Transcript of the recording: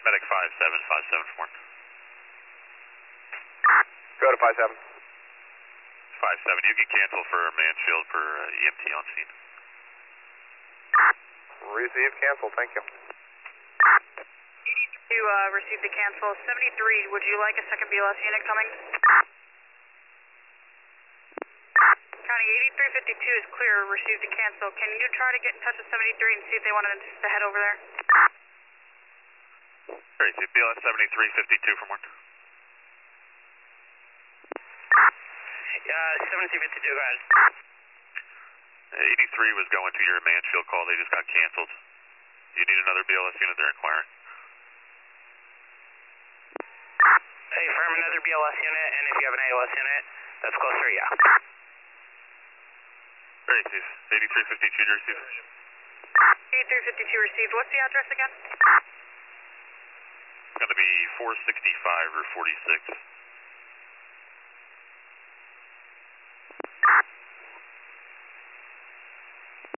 Medic 5757 Go to 57. 57, you can cancel for Mansfield for EMT on scene. Receive, cancel, thank you. You received the cancel. 73, would you like a second BLS unit coming? County 8352 is clear, received the cancel. Can you try to get in touch with 73 and see if they wanted to head over there? Great, BLS 7352 from 1. 7252, go ahead. 83 was going to your Mansfield call, they just got canceled. You need another BLS unit, they're inquiring. Hey, firm another BLS unit, and if you have an ALS unit, that's closer, yeah. Great, 8352 to receive. 8352 received. What's the address again? It's going to be 465 or 46.